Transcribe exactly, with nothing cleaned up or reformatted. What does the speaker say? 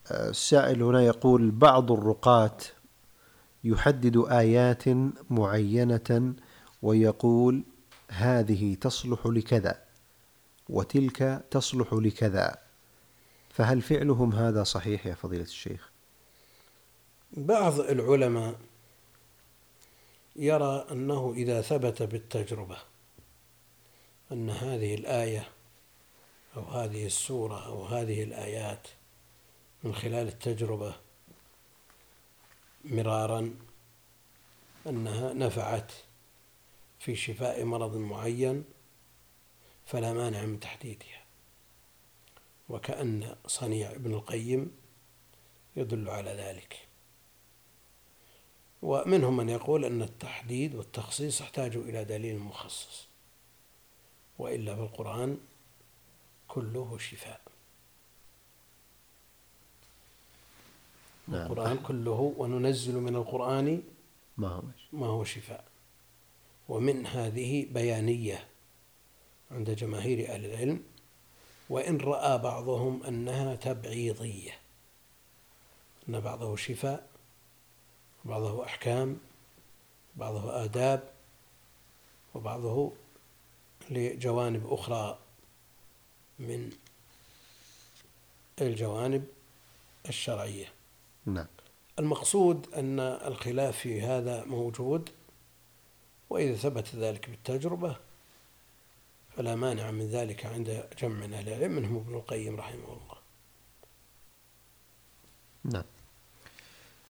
السائل هنا يقول: بعض الرقاة يحدد آيات معينة ويقول هذه تصلح لكذا وتلك تصلح لكذا، فهل فعلهم هذا صحيح يا فضيلة الشيخ؟ بعض العلماء يرى أنه إذا ثبت بالتجربة أن هذه الآية أو هذه السورة أو هذه الآيات من خلال التجربة مرارا أنها نفعت في شفاء مرض معين فلا مانع من تحديدها، وكأن صنيع ابن القيم يدل على ذلك. ومنهم من يقول أن التحديد والتخصيص يحتاج إلى دليل مخصص، وإلا فالقرآن كله شفاء. نعم. القرآن كله وننزل من القرآن ما هو ما هو شفاء. ومن هذه بيانية عند جماهير أهل العلم، وإن رأى بعضهم أنها تبعيضية، أن بعضه شفاء وبعضه أحكام بعضه آداب وبعضه لجوانب أخرى من الجوانب الشرعية. نعم. المقصود أن الخلاف في هذا موجود، وإذا ثبت ذلك بالتجربة فلا مانع من ذلك عند جمع من أهل العلم منهم ابن القيم رحمه الله. نعم.